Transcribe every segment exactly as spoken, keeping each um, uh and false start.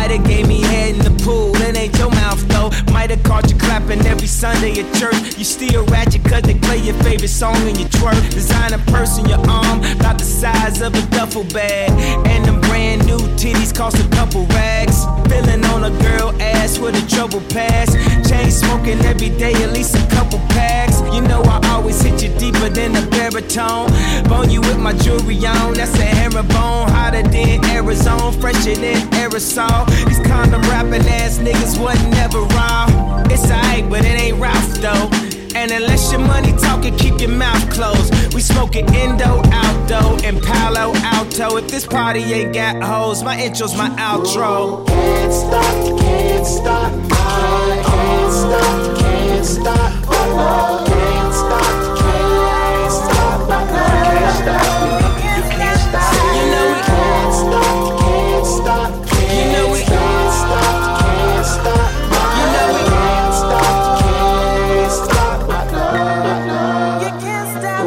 Might've gave me head in the pool, it ain't your mouth though. Might've caught you clapping every Sunday at church. You still ratchet cause they play your favorite song and you twerk. Designer purse in your arm, about the size of a duffel bag. And them brand new titties cost a couple rags. Feeling on a girl ass with a trouble pass. Chain smoking every day, at least a couple packs. You know I always hit you deeper than a baritone. Bone you with my jewelry on, that's a herringbone. Hotter than Arizona, fresher than aerosol. These condom rapping ass niggas wasn't never raw. It's alright, but it ain't Ralph though. And unless your money talking, keep your mouth closed. We smoking Indo, Aldo, and Palo Alto. If this party ain't got hoes, my intro's my outro. Can't stop, can't stop, I can't stop, can't stop, my love. Can't stop, can't stop, my love. Can't stop, you can't stop. You know we can't stop, can't stop, you know we can't stop, can't stop. You know we can't stop, can't stop, my love. You can't stop,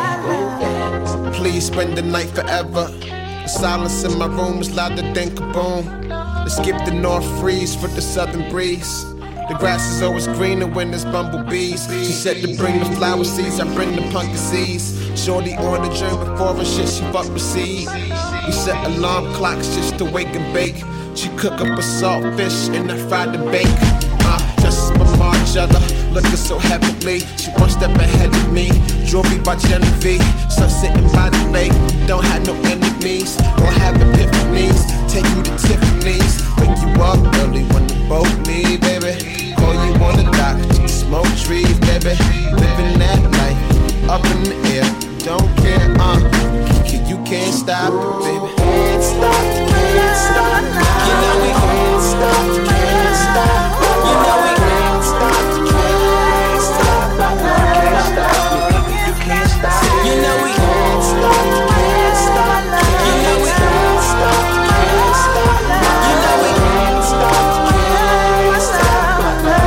my love. Please spend the night forever. The silence in my room is louder than kaboom. Let's skip the north freeze for the southern breeze. The grass is always greener when there's bumblebees. She said to bring the flower seeds, I bring the pumpkin seeds. Shorty on the journey before her shit, she fuck with seed. We set alarm clocks just to wake and bake. She cook up a saltfish and I fried the bake. Uh, just as my Margiela, looking so heavenly. She one step ahead of me, jewelry by Genevieve. Sun sitting by the lake, don't have no enemies. Don't have epiphanies, take you to Tiffany's. Wake you up early when the boat leave, baby. Call you on the dock, smoke trees, baby. Living that life, up in the air, don't care, uh. You can't stop it, baby. Can't stop, can't stop, you know we can't stop, can't stop. You know we can't stop, can't stop, can't stop. You can't stop, you know we can't stop, can't stop. You know we can't stop, can't stop. You know we can't stop, can't stop.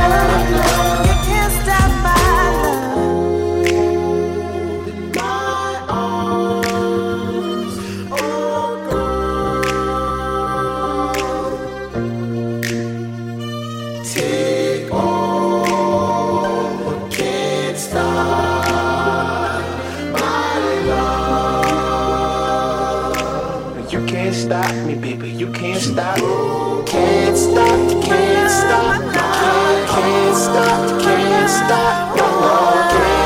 You can't stop my love. My arms, oh God. Take all, can't stop my love. You can't stop me, baby. You can't stop. Can't stop, can't stop, I can't stop, can't stop, my love.